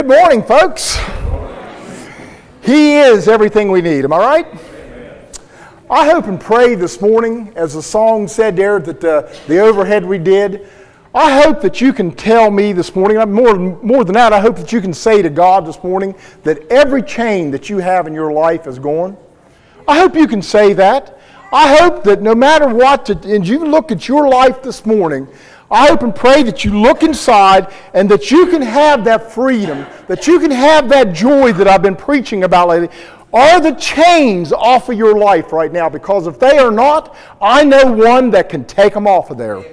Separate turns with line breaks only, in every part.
Good morning, folks. He is everything we need. Am I right? I hope and pray this morning, as the song said there, that the overhead we did, I hope that you can tell me this morning, more than that, I hope that you can say to God this morning that every chain that you have in your life is gone. I hope you can say that. I hope that no matter what, and you look at your life this morning, I hope and pray that you look inside and that you can have that freedom, that you can have that joy that I've been preaching about lately. Are the chains off of your life right now? Because if they are not, I know one that can take them off of there.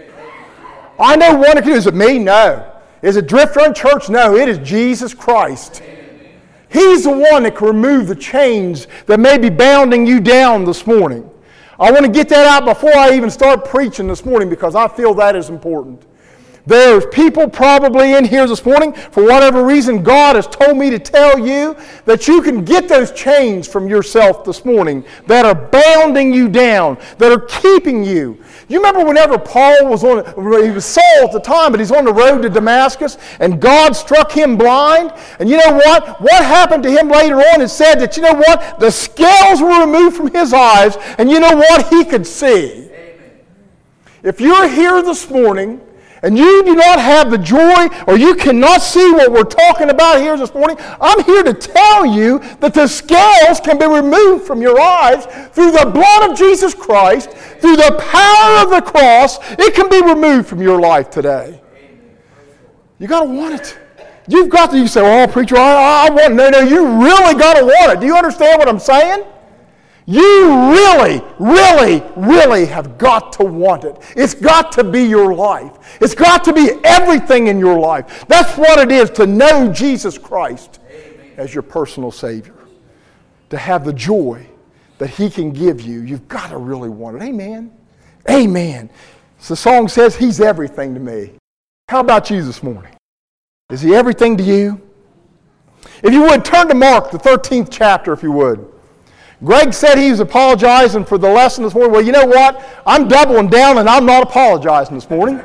I know one that can. Is it me? No. Is it Drifter in Church? No. It is Jesus Christ. He's the one that can remove the chains that may be bounding you down this morning. I want to get that out before I even start preaching this morning because I feel that is important. There's people probably in here this morning, for whatever reason, God has told me to tell you that you can get those chains from yourself this morning that are bounding you down, that are keeping you. You remember whenever Paul was he was Saul at the time, but he's on the road to Damascus, and God struck him blind. And you know what? What happened to him later on? It said that, you know what? The scales were removed from his eyes, and you know what? He could see. Amen. If you're here this morning, and you do not have the joy, or you cannot see what we're talking about here this morning, I'm here to tell you that the scales can be removed from your eyes through the blood of Jesus Christ, through the power of the cross. It can be removed from your life today. You got to want it. You've got to, you say, oh, preacher, I want it. No, you really got to want it. Do you understand what I'm saying? You really, really, really have got to want it. It's got to be your life. It's got to be everything in your life. That's what it is to know Jesus Christ as your personal Savior. To have the joy that He can give you. You've got to really want it. Amen. Amen. So the song says, He's everything to me. How about you this morning? Is He everything to you? If you would, turn to Mark, the 13th chapter, if you would. Greg said he was apologizing for the lesson this morning. Well, you know what? I'm doubling down and I'm not apologizing this morning.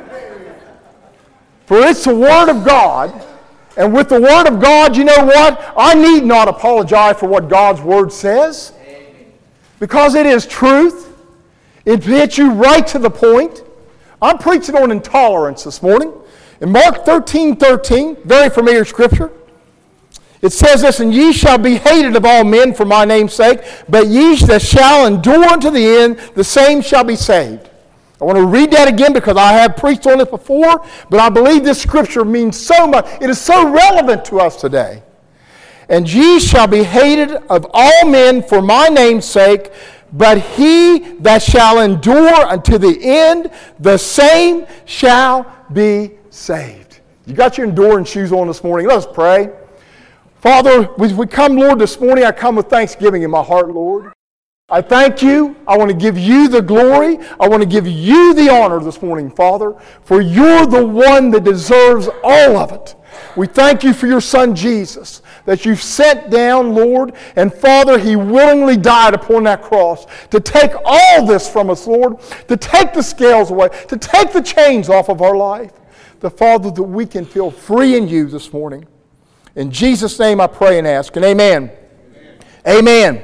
For it's the Word of God. And with the Word of God, you know what? I need not apologize for what God's Word says. Because it is truth. It hits you right to the point. I'm preaching on intolerance this morning. In Mark 13:13, very familiar scripture. It says this, and ye shall be hated of all men for my name's sake, but ye that shall endure unto the end, the same shall be saved. I want to read that again because I have preached on it before, but I believe this scripture means so much. It is so relevant to us today. And ye shall be hated of all men for my name's sake, but he that shall endure unto the end, the same shall be saved. You got your enduring shoes on this morning. Let us pray. Father, as we come, Lord, this morning, I come with thanksgiving in my heart, Lord. I thank you. I want to give you the glory. I want to give you the honor this morning, Father, for you're the one that deserves all of it. We thank you for your Son, Jesus, that you've sent down, Lord, and Father, He willingly died upon that cross to take all this from us, Lord, to take the scales away, to take the chains off of our life, the Father, that we can feel free in you this morning. In Jesus' name I pray and ask, and amen. Amen.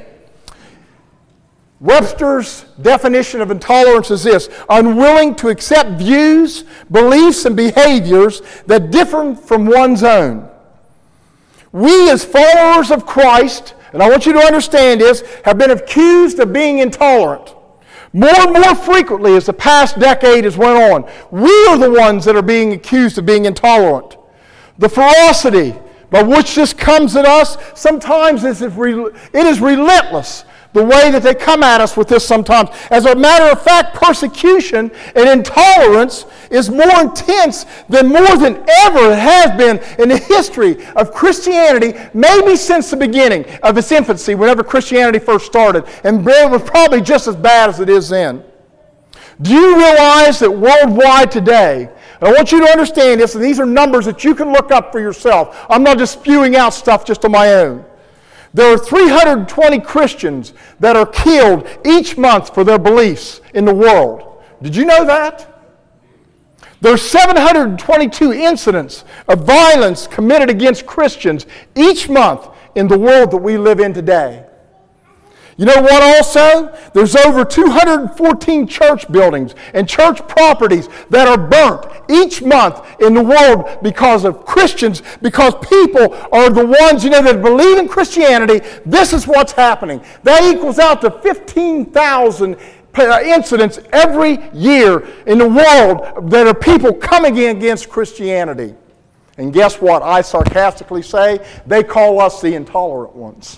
Webster's definition of intolerance is this: unwilling to accept views, beliefs, and behaviors that differ from one's own. We as followers of Christ, and I want you to understand this, have been accused of being intolerant. More and more frequently as the past decade has went on, we are the ones that are being accused of being intolerant. The ferocity by which this comes at us, sometimes it is relentless, the way that they come at us with this sometimes. As a matter of fact, persecution and intolerance is more intense than more than ever it has been in the history of Christianity, maybe since the beginning of its infancy, whenever Christianity first started. And it was probably just as bad as it is then. Do you realize that worldwide today, and I want you to understand this, and these are numbers that you can look up for yourself. I'm not just spewing out stuff just on my own. There are 320 Christians that are killed each month for their beliefs in the world. Did you know that? There's 722 incidents of violence committed against Christians each month in the world that we live in today. You know what also? There's over 214 church buildings and church properties that are burnt each month in the world because of Christians, because people are the ones, that believe in Christianity. This is what's happening. That equals out to 15,000 incidents every year in the world that are people coming against Christianity. And guess what? I sarcastically say, they call us the intolerant ones.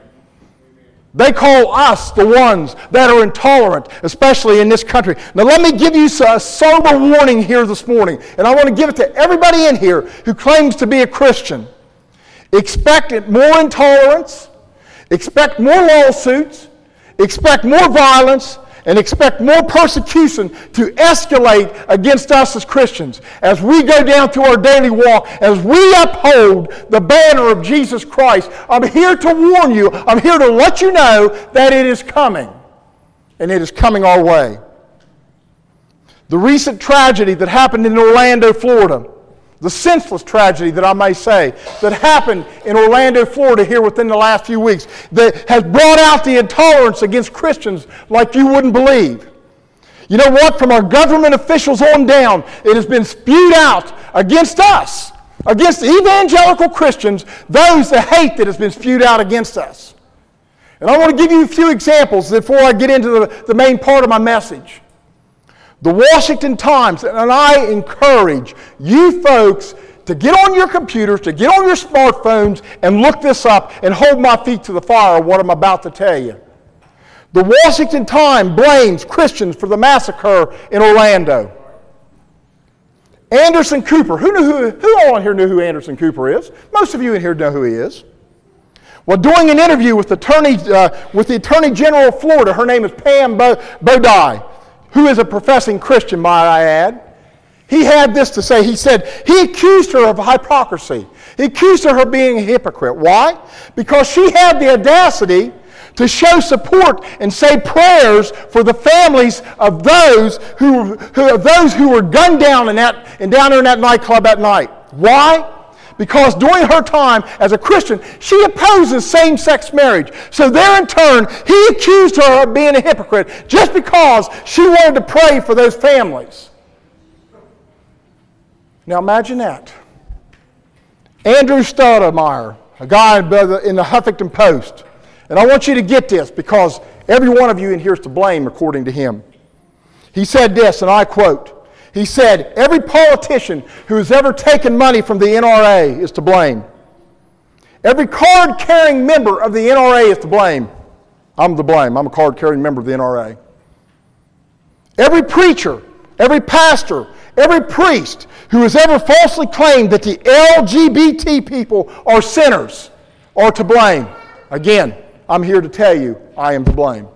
They call us the ones that are intolerant, especially in this country. Now let me give you a sober warning here this morning, and I want to give it to everybody in here who claims to be a Christian. Expect more intolerance, expect more lawsuits, expect more violence, and expect more persecution to escalate against us as Christians as we go down through our daily walk, as we uphold the banner of Jesus Christ. I'm here to warn you. I'm here to let you know that it is coming, and it is coming our way. The recent tragedy that happened in Orlando, Florida, the senseless tragedy that I may say, that happened in Orlando, Florida here within the last few weeks, that has brought out the intolerance against Christians like you wouldn't believe. You know what? From our government officials on down, it has been spewed out against us, against evangelical Christians, those the hate that has been spewed out against us. And I want to give you a few examples before I get into the main part of my message. The Washington Times, and I encourage you folks to get on your computers, to get on your smartphones, and look this up and hold my feet to the fire of what I'm about to tell you. The Washington Times blames Christians for the massacre in Orlando. Anderson Cooper. Who all in here knew who Anderson Cooper is? Most of you in here know who he is. Well, doing an interview with the Attorney General of Florida, her name is Pam Bodie, who is a professing Christian, might I add. He had this to say. He said, he accused her of hypocrisy. He accused her of being a hypocrite. Why? Because she had the audacity to show support and say prayers for the families of those who were gunned down down there in that nightclub at night. Why? Because during her time as a Christian, she opposes same-sex marriage. So there in turn, he accused her of being a hypocrite just because she wanted to pray for those families. Now imagine that. Andrew Stoudemire, a guy in the Huffington Post. And I want you to get this because every one of you in here is to blame according to him. He said this, and I quote, he said, every politician who has ever taken money from the NRA is to blame. Every card-carrying member of the NRA is to blame. I'm to blame. I'm a card-carrying member of the NRA. Every preacher, every pastor, every priest who has ever falsely claimed that the LGBT people are sinners are to blame. Again, I'm here to tell you, I am to blame.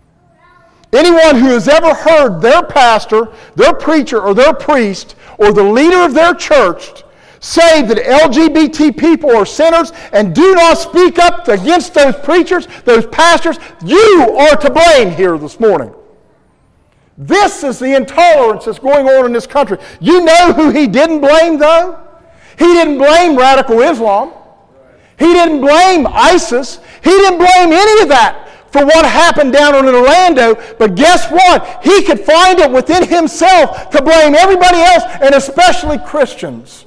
Anyone who has ever heard their pastor, their preacher, or their priest, or the leader of their church say that LGBT people are sinners and do not speak up against those preachers, those pastors, you are to blame here this morning. This is the intolerance that's going on in this country. You know who he didn't blame, though? He didn't blame radical Islam. He didn't blame ISIS. He didn't blame any of that for what happened down in Orlando, but guess what? He could find it within himself to blame everybody else, and especially Christians,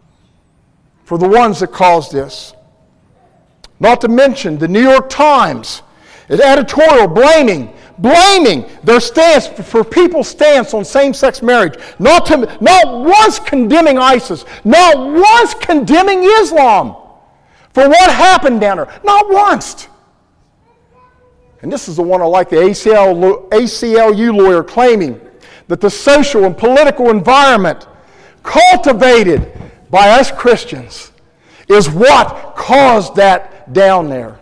for the ones that caused this. Not to mention the New York Times, an editorial blaming their stance for people's stance on same-sex marriage, not once condemning ISIS, not once condemning Islam for what happened down there, not once. And this is the one I like, the ACLU lawyer claiming that the social and political environment cultivated by us Christians is what caused that down there.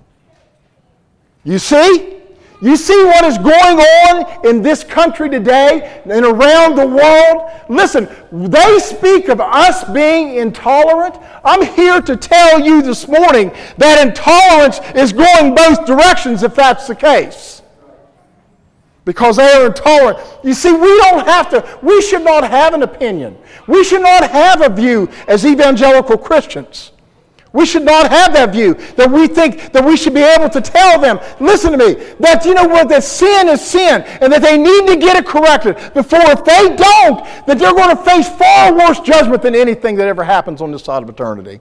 You see? You see what is going on in this country today and around the world? Listen, they speak of us being intolerant. I'm here to tell you this morning that intolerance is going both directions if that's the case. because they are intolerant. You see, we should not have an opinion. We should not have a view as evangelical Christians. We should not have that view, that we think that we should be able to tell them, listen to me, that you know what, that sin is sin, and that they need to get it corrected before, if they don't, that they're going to face far worse judgment than anything that ever happens on this side of eternity.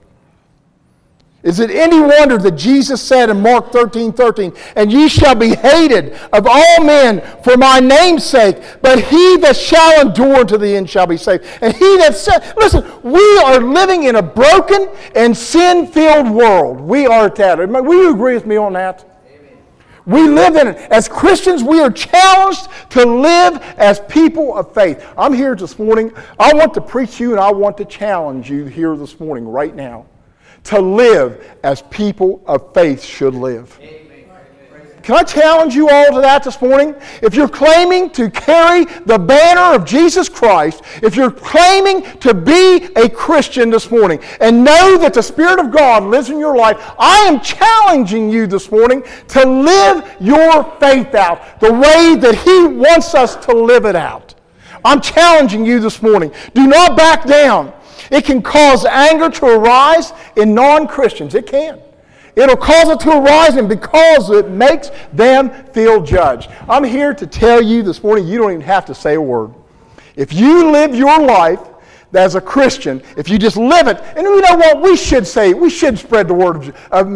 Is it any wonder that Jesus said in Mark 13:13, "And ye shall be hated of all men for my name's sake, but he that shall endure to the end shall be saved." And he that said, listen, we are living in a broken and sin-filled world. We are at that. Will you agree with me on that? Amen. We live in it. As Christians, we are challenged to live as people of faith. I'm here this morning. I want to preach you and I want to challenge you here this morning, right now, to live as people of faith should live. Amen. Can I challenge you all to that this morning? If you're claiming to carry the banner of Jesus Christ, if you're claiming to be a Christian this morning, and know that the Spirit of God lives in your life, I am challenging you this morning to live your faith out the way that He wants us to live it out. I'm challenging you this morning. Do not back down. It can cause anger to arise in non-Christians. It can. It'll cause it to arise in because it makes them feel judged. I'm here to tell you this morning, you don't even have to say a word. If you live your life as a Christian, if you just live it, and you know what, we should spread the word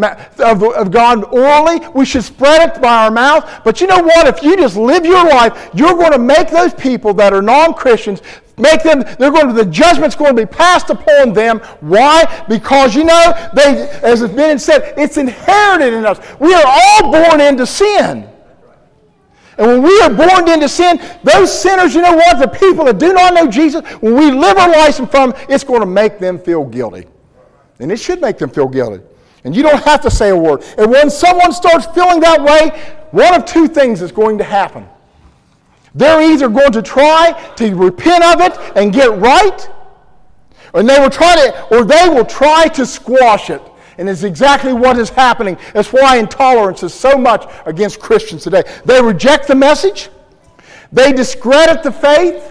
of God orally. We should spread it by our mouth. But you know what, if you just live your life, you're going to make those people that are non-Christians, the judgment's going to be passed upon them. Why? Because, you know, as it's been said, it's inherited in us. We are all born into sin. And when we are born into sin, those sinners, you know what? The people that do not know Jesus, when we live our lives in front of them, it's going to make them feel guilty. And it should make them feel guilty. And you don't have to say a word. And when someone starts feeling that way, one of two things is going to happen. They're either going to try to repent of it and get right, or they will try to squash it. And it's exactly what is happening. That's why intolerance is so much against Christians today. They reject the message. They discredit the faith.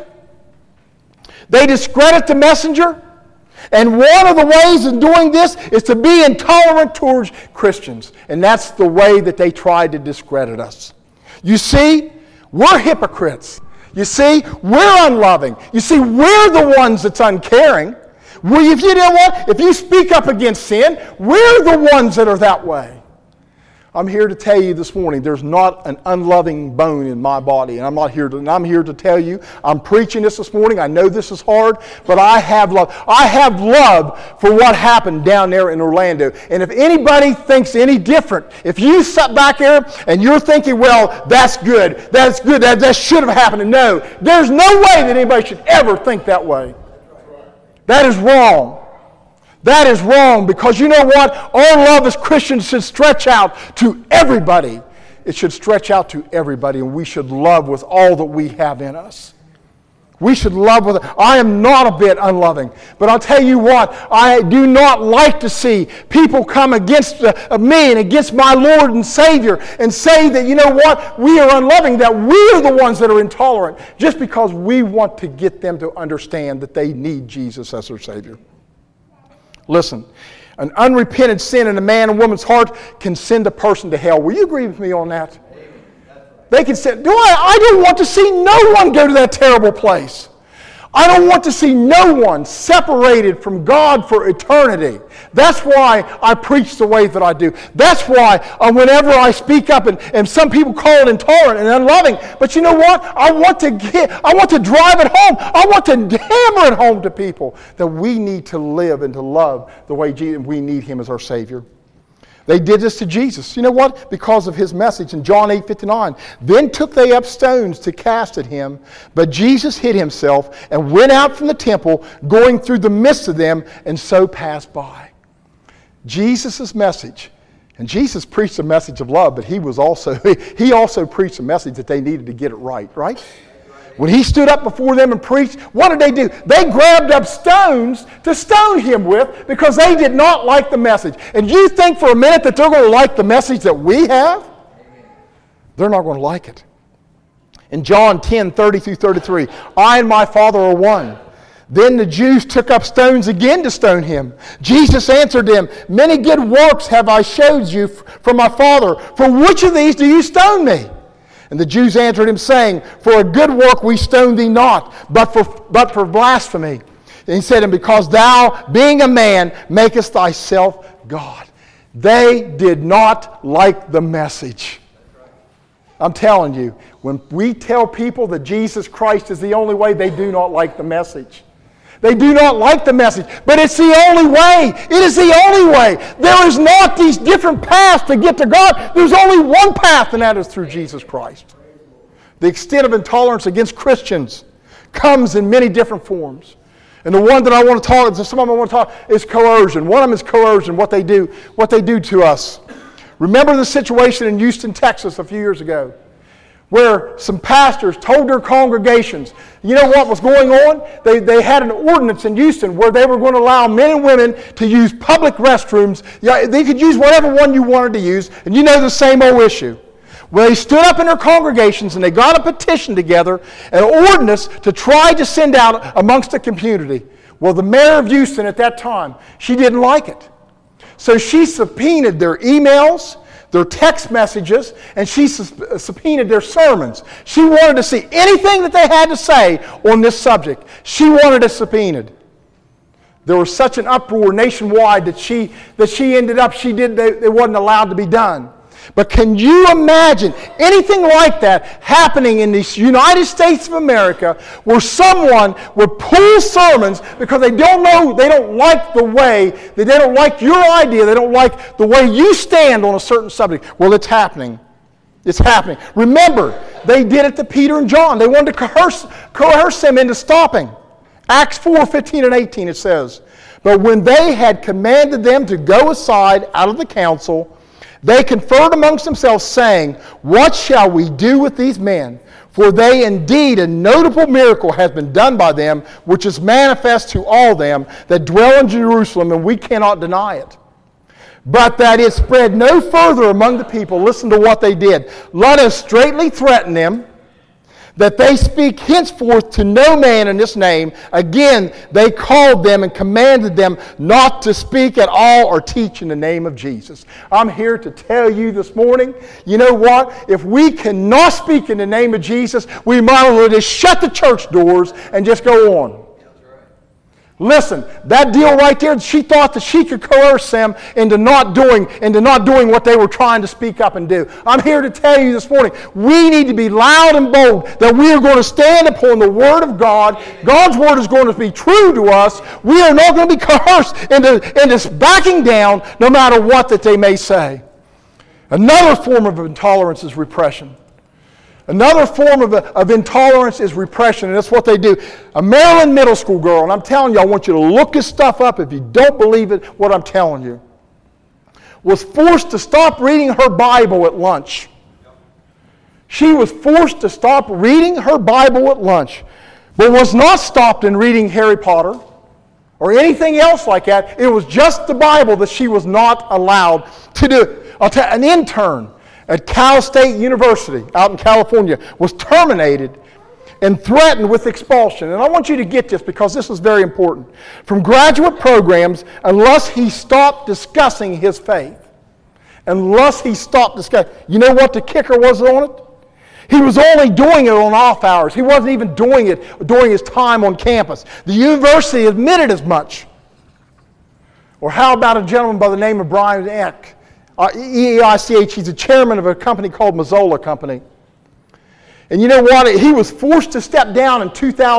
They discredit the messenger. And one of the ways of doing this is to be intolerant towards Christians. And that's the way that they try to discredit us. You see, we're hypocrites. You see, we're unloving. You see, we're the ones that's uncaring. If you know what? If you speak up against sin, we're the ones that are that way. I'm here to tell you this morning, there's not an unloving bone in my body, and I'm here to tell you, I'm preaching this morning. I know this is hard, but I have love. I have love for what happened down there in Orlando. And if anybody thinks any different, if you sit back there and you're thinking, well, that's good, that should have happened. And no, there's no way that anybody should ever think that way. That is wrong. That is wrong, because you know what? Our love as Christians should stretch out to everybody. It should stretch out to everybody, and we should love with all that we have in us. We should love with it. I am not a bit unloving, but I'll tell you what, I do not like to see people come against me and against my Lord and Savior and say that, you know what, we are unloving, that we are the ones that are intolerant, just because we want to get them to understand that they need Jesus as their Savior. Listen, an unrepented sin in a man and woman's heart can send a person to hell. Will you agree with me on that? They can say, I don't want to see no one go to that terrible place. I don't want to see no one separated from God for eternity. That's why I preach the way that I do. That's why whenever I speak up, and some people call it intolerant and unloving, but you know what? I want to drive it home. I want to hammer it home to people that we need to live and to love the way we need Him as our Savior. They did this to Jesus. You know what? Because of His message in John 8:59. Then took they up stones to cast at Him, but Jesus hid Himself and went out from the temple, going through the midst of them, and so passed by. Jesus' message. And Jesus preached a message of love, but He also preached a message that they needed to get it right? When He stood up before them and preached, what did they do? They grabbed up stones to stone Him with, because they did not like the message. And you think for a minute that they're going to like the message that we have? They're not going to like it. In John 10:30-33, I and my Father are one. Then the Jews took up stones again to stone him. Jesus answered them, many good works have I showed you from my Father. For which of these do you stone me? And the Jews answered him, saying, for a good work we stone thee not, but for blasphemy. And he said, and because thou, being a man, makest thyself God. They did not like the message. I'm telling you, when we tell people that Jesus Christ is the only way, they do not like the message. They do not like the message, but it's the only way. It is the only way. There is not these different paths to get to God. There's only one path, and that is through Jesus Christ. The extent of intolerance against Christians comes in many different forms. And the one that I want to talk, some of them I want to talk, is coercion. One of them is coercion, what they do to us. Remember the situation in Houston, Texas a few years ago, where some pastors told their congregations, you know what was going on? They had an ordinance in Houston where they were going to allow men and women to use public restrooms. Yeah, they could use whatever one you wanted to use, and you know the same old issue. Well, they stood up in their congregations and they got a petition together, an ordinance to try to send out amongst the community. Well, the mayor of Houston at that time, she didn't like it. So she subpoenaed their emails, their text messages, and she subpoenaed their sermons. She wanted to see anything that they had to say on this subject. She wanted it subpoenaed. There was such an uproar nationwide that she ended up, it wasn't allowed to be done. But can you imagine anything like that happening in the United States of America, where someone would pull sermons because they don't like the way, they don't like your idea, they don't like the way you stand on a certain subject? Well, it's happening. It's happening. Remember, they did it to Peter and John. They wanted to coerce them into stopping. Acts 4:15-18 it says, but when they had commanded them to go aside out of the council, they conferred amongst themselves, saying, what shall we do with these men? For they indeed a notable miracle has been done by them, which is manifest to all them that dwell in Jerusalem, and we cannot deny it. But that it spread no further among the people. Listen to what they did. Let us straitly threaten them, that they speak henceforth to no man in this name. Again, they called them and commanded them not to speak at all or teach in the name of Jesus. I'm here to tell you this morning, you know what? If we cannot speak in the name of Jesus, we might as well just shut the church doors and just go on. Listen, that deal right there, she thought that she could coerce them into not doing what they were trying to speak up and do. I'm here to tell you this morning, we need to be loud and bold that we are going to stand upon the Word of God. God's Word is going to be true to us. We are not going to be coerced into backing down no matter what that they may say. Another form of intolerance is repression. Another form of intolerance is repression, and that's what they do. A Maryland middle school girl, and I'm telling you, I want you to look this stuff up if you don't believe it, what I'm telling you, was forced to stop reading her Bible at lunch. She was forced to stop reading her Bible at lunch, but was not stopped in reading Harry Potter or anything else like that. It was just the Bible that she was not allowed to do. An intern at Cal State University out in California was terminated and threatened with expulsion. And I want you to get this because this is very important. From graduate programs, unless he stopped discussing his faith. Unless he stopped discussing. You know what the kicker was on it? He was only doing it on off hours. He wasn't even doing it during his time on campus. The university admitted as much. Or how about a gentleman by the name of Brian Eck? E-E-I-C-H, he's the chairman of a company called Mazzola Company. And you know what? He was forced to step down in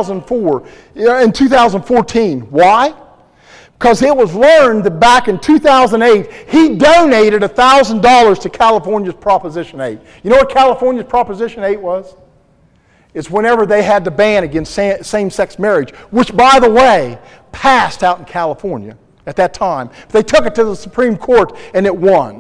2014. Why? Because it was learned that back in 2008, he donated $1,000 to California's Proposition 8. You know what California's Proposition 8 was? It's whenever they had the ban against same-sex marriage, which, by the way, passed out in California at that time. They took it to the Supreme Court and it won.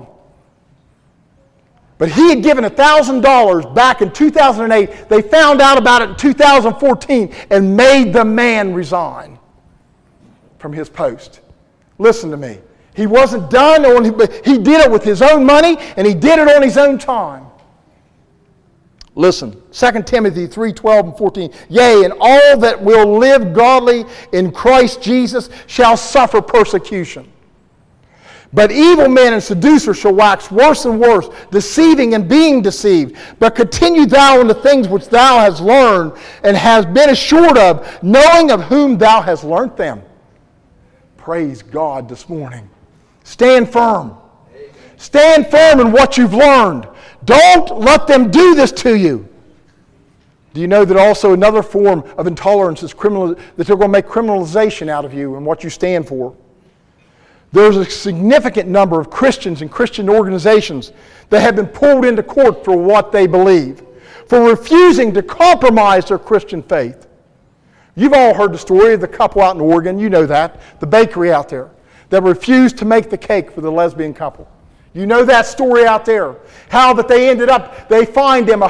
But he had given $1,000 back in 2008. They found out about it in 2014 and made the man resign from his post. Listen to me. He wasn't done, he did it with his own money and he did it on his own time. Listen, 2 Timothy 3:12 and 14. Yea, and all that will live godly in Christ Jesus shall suffer persecution. But evil men and seducers shall wax worse and worse, deceiving and being deceived. But continue thou in the things which thou hast learned and hast been assured of, knowing of whom thou hast learnt them. Praise God this morning. Stand firm. Stand firm in what you've learned. Don't let them do this to you. Do you know that also another form of intolerance is that they're going to make criminalization out of you and what you stand for? There's a significant number of Christians and Christian organizations that have been pulled into court for what they believe, for refusing to compromise their Christian faith. You've all heard the story of the couple out in Oregon, you know that, the bakery out there, that refused to make the cake for the lesbian couple. You know that story out there. How that they fined them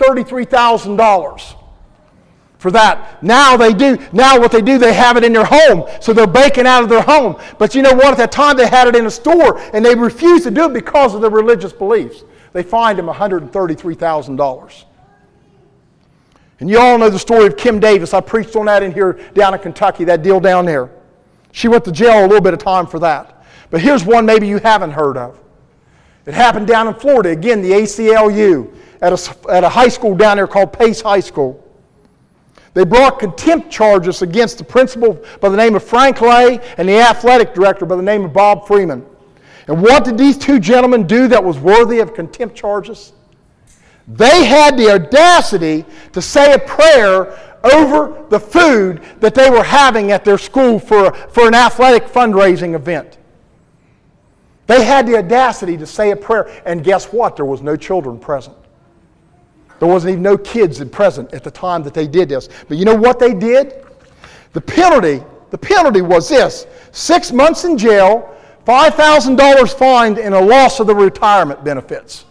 $133,000 for that. Now what they do, they have it in their home, so they're baking out of their home. But you know what? At that time they had it in a store, and they refused to do it because of their religious beliefs. They fined them $133,000. And you all know the story of Kim Davis. I preached on that in here down in Kentucky, that deal down there. She went to jail a little bit of time for that. But here's one maybe you haven't heard of. It happened down in Florida, again, the ACLU, at a high school down there called Pace High School. They brought contempt charges against the principal by the name of Frank Lay and the athletic director by the name of Bob Freeman. And what did these two gentlemen do that was worthy of contempt charges? They had the audacity to say a prayer over the food that they were having at their school for an athletic fundraising event. They had the audacity to say a prayer, and guess what? There was no children present. There wasn't even no kids present at the time that they did this. But you know what they did? The penalty was this: 6 months in jail, $5,000 fined, and a loss of the retirement benefits.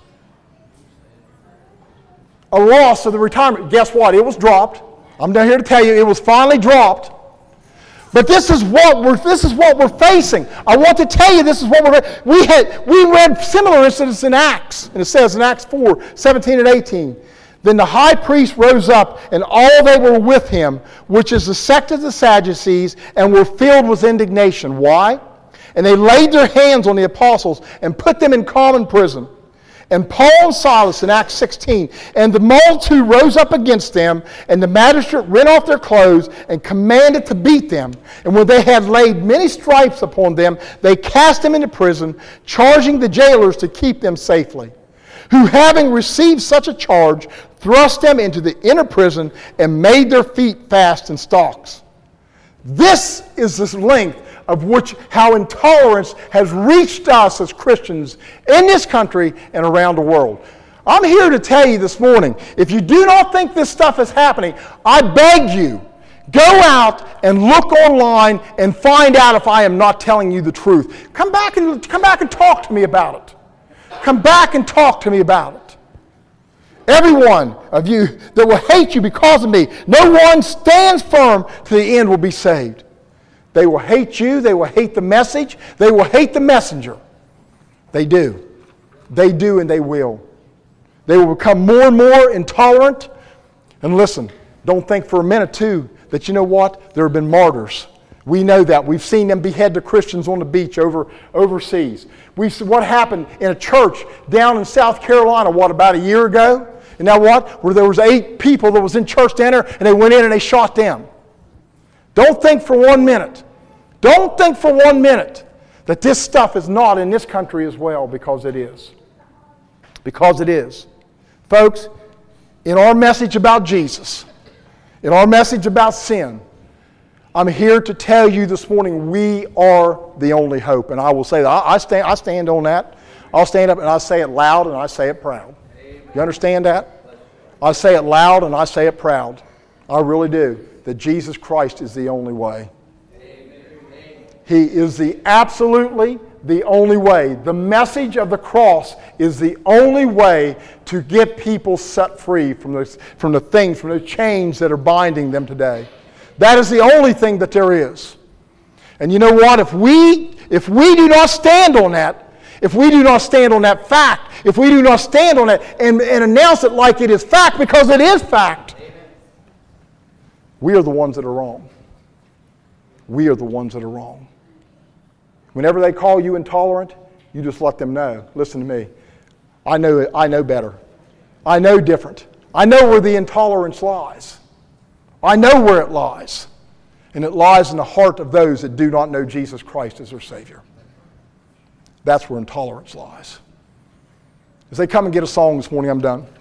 A loss of the retirement. Guess what? It was dropped. I'm not here to tell you it was finally dropped. But this is what we're facing. I want to tell you this is what we read similar incidents in Acts, and it says in Acts 4:17 and 18. Then the high priest rose up, and all they were with him, which is the sect of the Sadducees, and were filled with indignation. Why? And they laid their hands on the apostles and put them in common prison. And Paul and Silas in Acts 16, and the multitude rose up against them, and the magistrate rent off their clothes and commanded to beat them. And when they had laid many stripes upon them, they cast them into prison, charging the jailers to keep them safely. Who, having received such a charge, thrust them into the inner prison and made their feet fast in stocks. This is the length of how intolerance has reached us as Christians in this country and around the world. I'm here to tell you this morning, if you do not think this stuff is happening, I beg you, go out and look online and find out if I am not telling you the truth. Come back and talk to me about it. Come back and talk to me about it. Every one of you that will hate you because of me, no one stands firm to the end will be saved. They will hate you. They will hate the message. They will hate the messenger. They do. They do, and they will. They will become more and more intolerant. And listen, don't think for a minute, too, that you know what? There have been martyrs. We know that. We've seen them behead the Christians on the beach overseas. We've seen what happened in a church down in South Carolina, about a year ago? And now what? Where there was 8 people that was in church down there, and they went in and they shot them. Don't think for 1 minute. Don't think for 1 minute that this stuff is not in this country as well, because it is. Because it is. Folks, in our message about Jesus, in our message about sin, I'm here to tell you this morning, we are the only hope. And I will say that. I stand on that. I'll stand up and I say it loud and I say it proud. You understand that? I say it loud and I say it proud. I really do. That Jesus Christ is the only way. He is absolutely the only way. The message of the cross is the only way to get people set free from the chains that are binding them today. That is the only thing that there is. And you know what? If we do not stand on that, if we do not stand on that fact, if we do not stand on it and announce it like it is fact, because it is fact, we are the ones that are wrong. We are the ones that are wrong. Whenever they call you intolerant, you just let them know. Listen to me. I know better. I know different. I know where the intolerance lies. I know where it lies. And it lies in the heart of those that do not know Jesus Christ as their Savior. That's where intolerance lies. As they come and get a song this morning, I'm done.